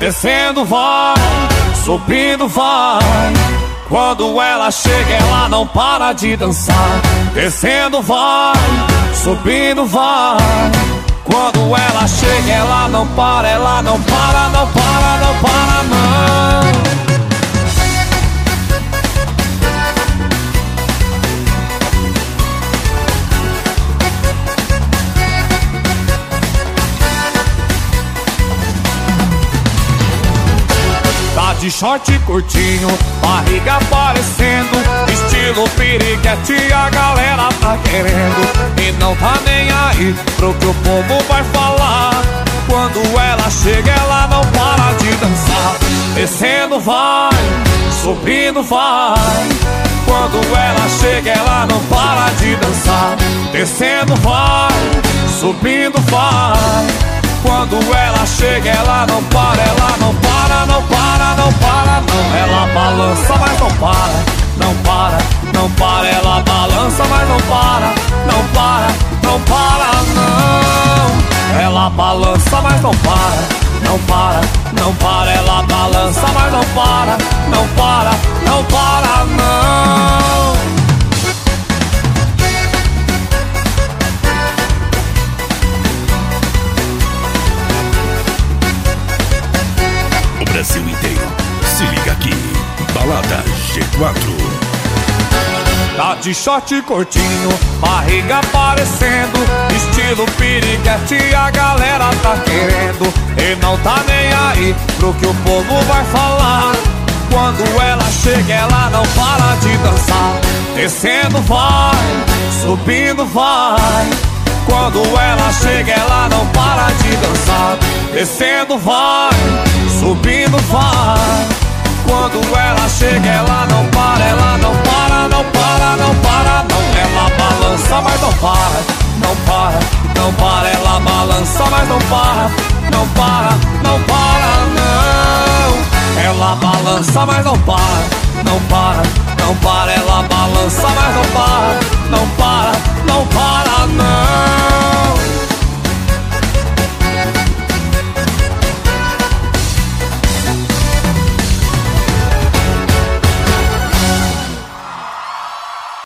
descendo vai, subindo vai. Quando ela chega, ela não para de dançar. Descendo vai, subindo vai. Quando ela chega, ela não para, ela não para, não para, não para, não. Tá de short curtinho, barriga aparecendo, estilo piriguete, a galera tá querendo. E não tá nem aí pro que o povo vai falar. Quando ela chega, ela não para de dançar. Descendo vai, subindo vai. Quando ela chega, ela não para de dançar. Descendo vai, subindo vai. Quando ela chega, ela não para, ela não para, não para, não para, não. Ela balança, mas não para, não para, não para. Ela balança, mas não para, não para, não para, não. Ela balança, mas não para, não para, não para. Ela balança, mas não para, não para, não para, não. Brasil inteiro, se liga aqui, Balada G4. Tá de short curtinho, barriga aparecendo, estilo piriguete, a galera tá querendo. E não tá nem aí pro que o povo vai falar. Quando ela chega, ela não para de dançar. Descendo vai, subindo vai. Quando ela chega, ela não para de dançar. Descendo vai, subindo vai. Quando ela chega, ela não para, ela não para, não para, não para, não. Ela balança, mas não para, não para, não para. Ela balança, mas não para, não para, não para, não. Ela balança, mas não para.